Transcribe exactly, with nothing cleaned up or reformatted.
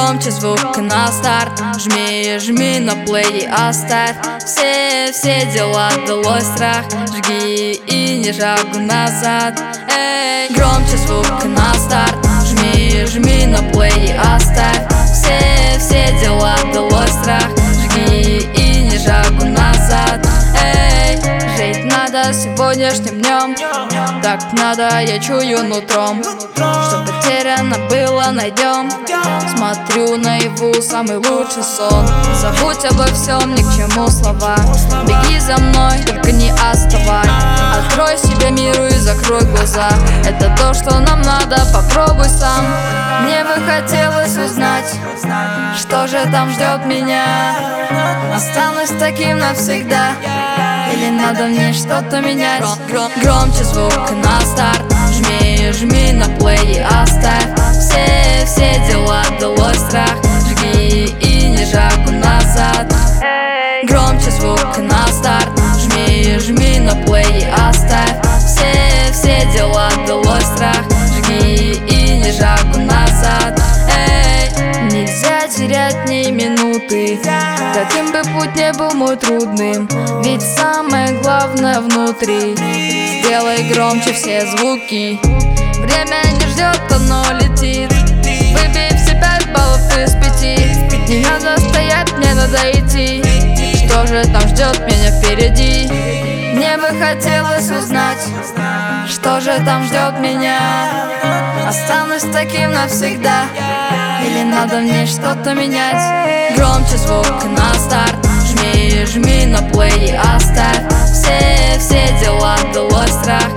Громче звук на старт, жми, жми на плей и оставь все, все дела, долой страх, жги и не шагу назад. Эй, громче звук на старт, жми, жми на плей и оставь все, все дела, долой страх, жги и не шагу назад. Эй, жить надо сегодняшним днем, так надо, я чую нутром, что потеряно было, найдем. Смотрю наяву самый лучший сон. Забудь обо всем, ни к чему слова. Беги за мной, только не отставай. Открой себе миру и закрой глаза. Это то, что нам надо, попробуй сам. Мне бы хотелось узнать, что же там ждет меня. Останусь таким навсегда, или надо мне что-то менять? Гром, громче звук на старт, жми, жми на плей и оставь все, все дела, долой страх, жги и не шагу назад. Громче звук на старт, жми, жми на плей и оставь все, все дела, долой страх, жги и не шагу назад. Эй, нельзя терять ни минуты, каким бы путь не был мой трудным, ведь самое главное внутри. Сделай громче все звуки, время не ждет, оно летит. Выбей все пять баллов из пяти. Не надо стоять, мне надо идти. Что же там ждет меня впереди? Мне бы хотелось узнать, что же там ждет меня. Останусь таким навсегда, или надо мне что-то менять? Громче звук на старт, жми, жми на плей и оставь все, все дела, долой страх,